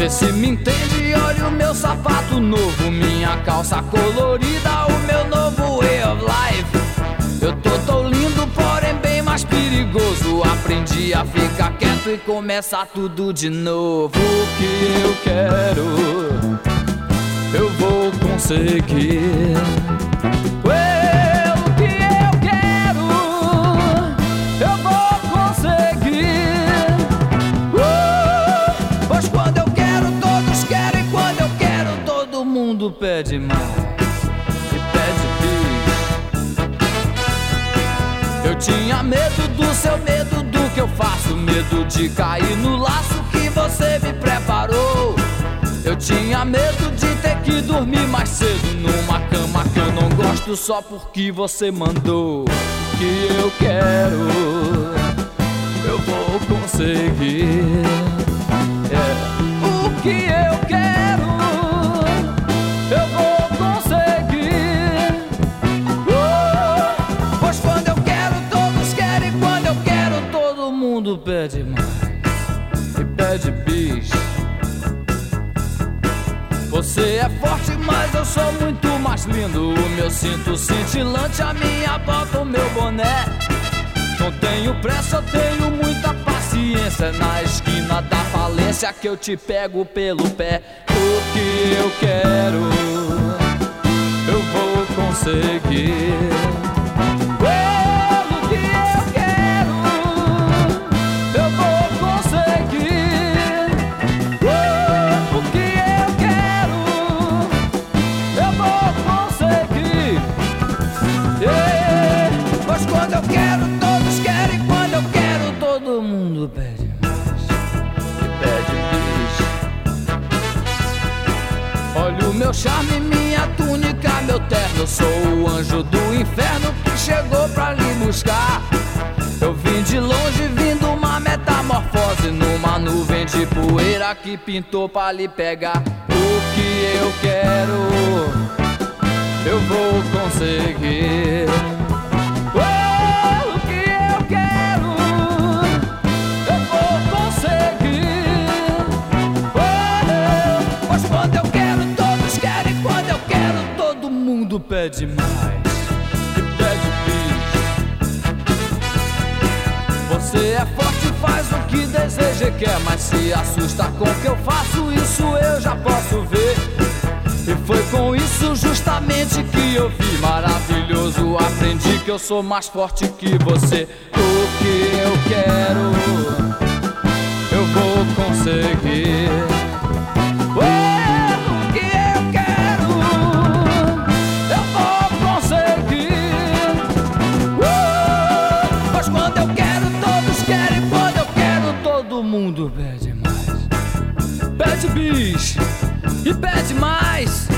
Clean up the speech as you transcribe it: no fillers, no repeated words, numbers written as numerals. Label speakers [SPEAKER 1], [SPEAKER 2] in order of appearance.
[SPEAKER 1] Vê se me entende, olha o meu sapato novo, minha calça colorida, o meu novo way of life. Eu tô lindo, porém bem mais perigoso. Aprendi a ficar quieto e começar tudo de novo. O que eu quero, eu vou conseguir. O que eu quero, eu vou conseguir. Pois quando eu quero, todos querem. Quando eu quero, todo mundo pede mais e pede bis. Eu tinha medo do seu medo, do que eu faço, medo de cair no laço que você me preparou. Eu tinha medo de ter que dormir mais cedo numa cama que eu não gosto só porque você mandou. O que eu quero, eu vou conseguir. O que eu quero, eu vou conseguir. Pois quando eu quero, todos querem. Quando eu quero, todo mundo pede mais e pede bis. Você é forte, mas eu sou muito mais lindo. O meu cinto cintilante, a minha bota, o meu boné. Não tenho pressa, eu tenho muita paciência. Na esquina da falência que eu te pego pelo pé. O que eu quero, eu vou conseguir. O que eu quero, eu vou conseguir. O que eu quero, eu vou conseguir. Pois quando eu quero, todos querem. Quando eu quero, todo mundo pede mais e pede bis. Olha o meu charme, minha túnica, meu terno. Eu sou o anjo do inferno que chegou pra lhe buscar. Eu vim de longe, vindo uma metamorfose numa nuvem de poeira que pintou pra lhe pegar. O que eu quero, eu vou conseguir. O que eu quero, eu vou conseguir. Pois quando eu quero, todos querem. Quando eu quero, todo mundo pede mais e pede bis. Você é forte, faz o que deseja e quer, mas se assusta com o que eu faço, isso eu já posso ver. E foi com isso justamente que eu vi. Maravilhoso, aprendi que eu sou mais forte que você. O que eu quero, eu vou conseguir. O que eu quero, eu vou conseguir. Pois quando eu quero, todos querem. Quando eu quero, todo mundo pede mais, pede bis e pede mais.